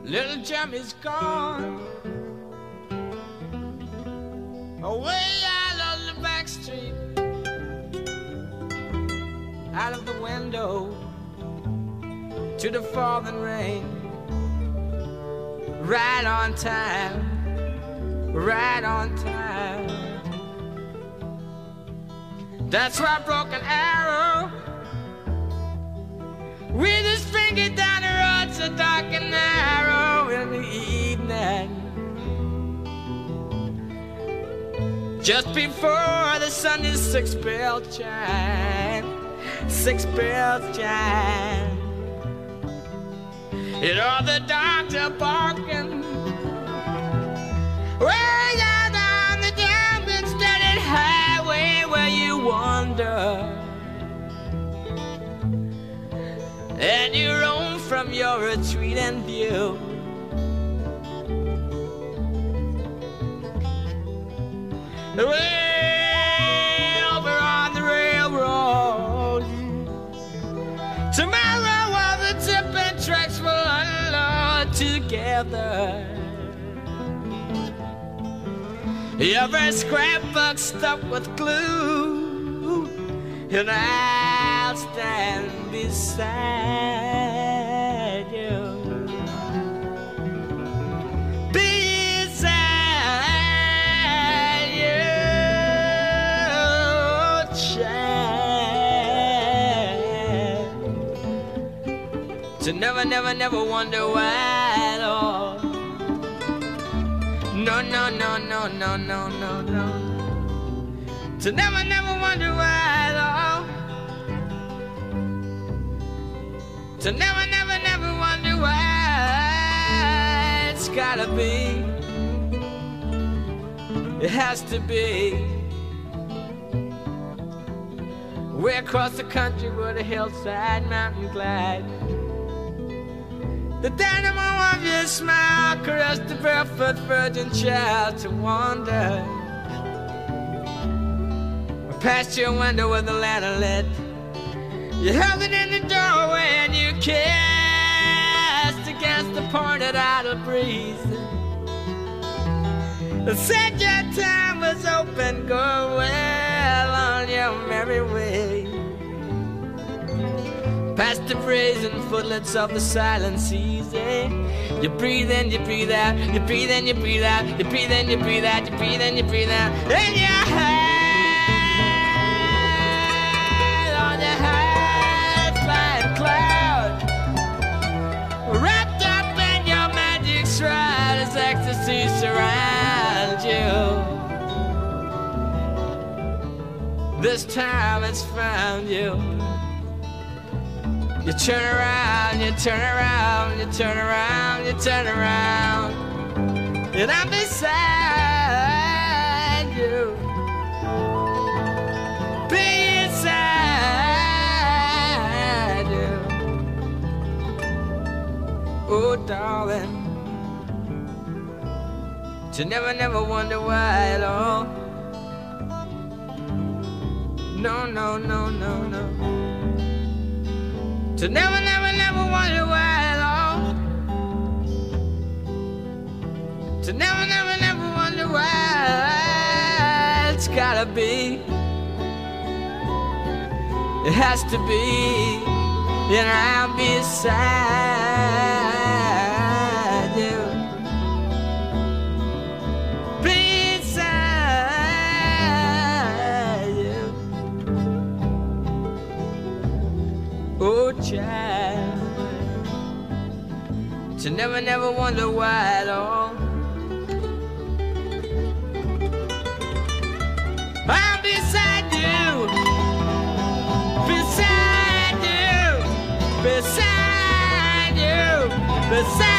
Little Jim is gone, away out on the back street, out of the window to the falling rain. Right on time, right on time. That's why Broken Arrow, with his finger down the road so dark and narrow in the evening, just before the Sunday's six bells chime, six bells chime. You know the dogs are barking way down on the damn steady highway where you wander and you roam from your retreat and view. Way over on the railroad, tomorrow all the tipping tracks will unload together. Every scrapbook stuck with glue, and I'll stand beside you. Beside you, child. To never, never, never wonder why at all. No, no, no, no, no, no, no, no. To never, never wonder why at all. To never, never, never wonder why. It's gotta be, it has to be. Way across the country where the hillside mountain glide, the dynamo of your smile caressed the barefoot virgin child to wander past your window with the lantern lit. You held it in the doorway and you kissed against the pointed idle breeze. It said your time was open, go well on your merry way. Past the brazen footlets of the silent seas, eh? You breathe in, you breathe out, you breathe in, you breathe out, you breathe in, you breathe out, you breathe in, you breathe out. In your head, on your high flying cloud, wrapped up in your magic shroud as ecstasy surrounds you. This time it's found you. You turn around, you turn around, you turn around, you turn around, and I'm beside you, beside you. Oh, darling, to never, never wonder why at all. No, no, no, no, no. To never, never, never wonder why at all. To never, never, never wonder why. It's gotta be, it has to be, and I'm beside you. Beside you. Oh, child, to never, never wonder why at all. I'm beside you, beside you, beside you, beside you.